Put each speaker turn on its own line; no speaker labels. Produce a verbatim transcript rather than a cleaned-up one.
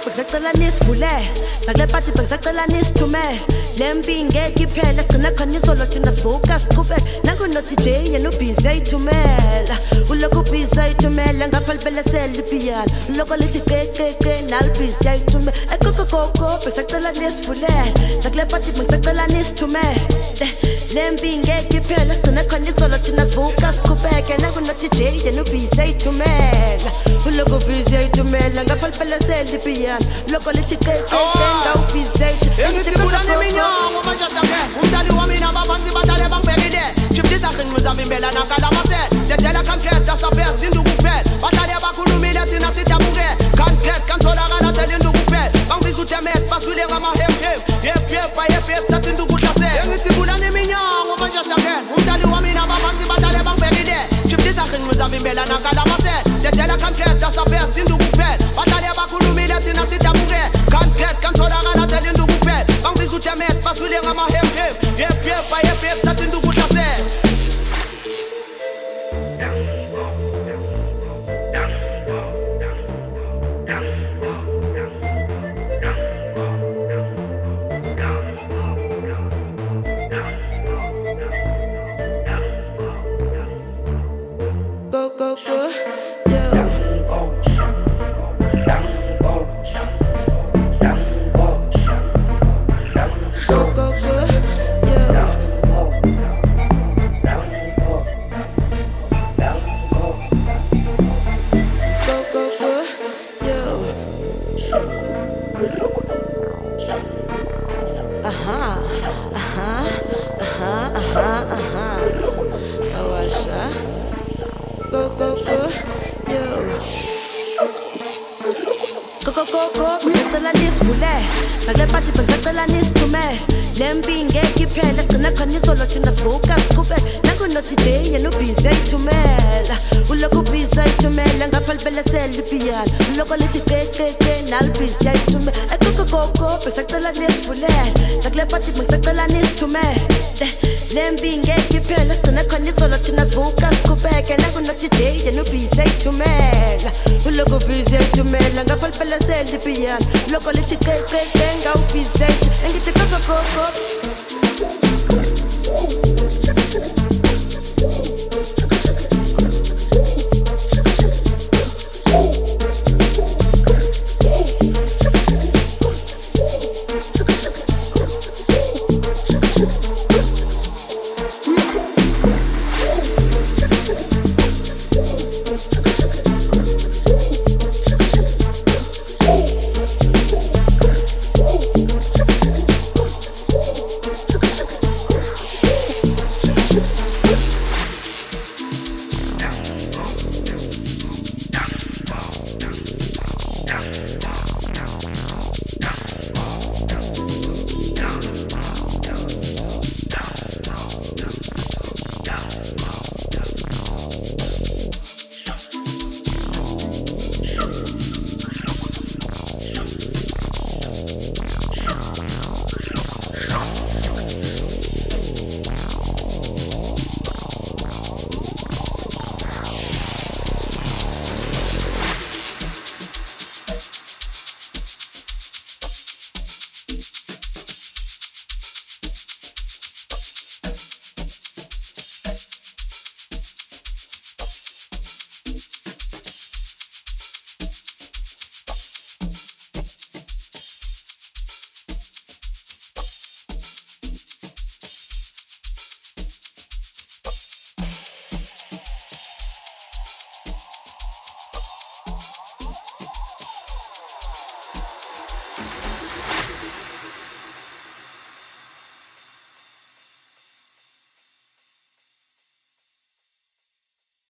Bengisacela nisivule nakule party bengisacela nisithume lempi ngeke iphele gcina khona izolo thina sivuka siqhubeke nangu no D J yena ubhizi ayithumela uloko ubhizi ayithumela ngapha libelesela ipiyano uloko lithi qeqeqe nalibhizi ayithumela ekokokoko bengisacela nisivule nakule party bengisacela nisithume lempi ngeke iphele gcina khona izolo thina sivuka siqhubeke nangu no D J yena ubhizi ayithumela uloko ubhizi ayithumela ngapha libelesela ipiyano uloko lithi qeqeqe ngawubhizi
Engisikhula neminyango manje sakhe umdali wami nababanzi badale bangibekile Chifisa ngingqiza mimbela nakalamase Dedela can't get that's a best induku kuphela badale bakhulumile thina sidabuke can't get kantholakala thela induku kuphela bangibiza uTemet baswile ngama hip hip yep yep yep yep thatha induku hlasela Engisikhula neminyango manje sakhe umdali wami nababanzi badale bangibekile Chifisa ngingqiza mimbela nakalamase Dedela can't get that's a best induku kuphela badale bakhulumile thina sidabuke can't get kantholakala thela induku kuphela bangibiza uTemet baswile ngama hip hip yep yep yep yep thatha induku hlasela
Go, go, go, yo. Go, go, go, yo. Go, go, go, yo. Uh-huh, uh-huh, uh-huh, uh-huh, uh-huh. Oh, I shot. Go, go, go, yo. Go, go, go, go, bengisacela nisivule nakule party bengisacela nisithume lempi ngeke iphele gcina khona izolo thina sivuka siqhubeke nangu no D J yena ubhizi ayithumela uloko ubhizi ayithumela ngapha libelesela ipiyano uloko lithi qeqeqe nalibhizi ayithumela ekokokoko bengisacela nisivule nakule party bengisacela nisithume lempi ngeke iphele gcina khona izolo thina sivuka siqhubeke nangu no D J yena ubhizi ayithumela uloko ubhizi ayithumela ngapha libelesela ipiyano uloko lithi qeqeqe ngawubhizi ayithumela engithi kokokoko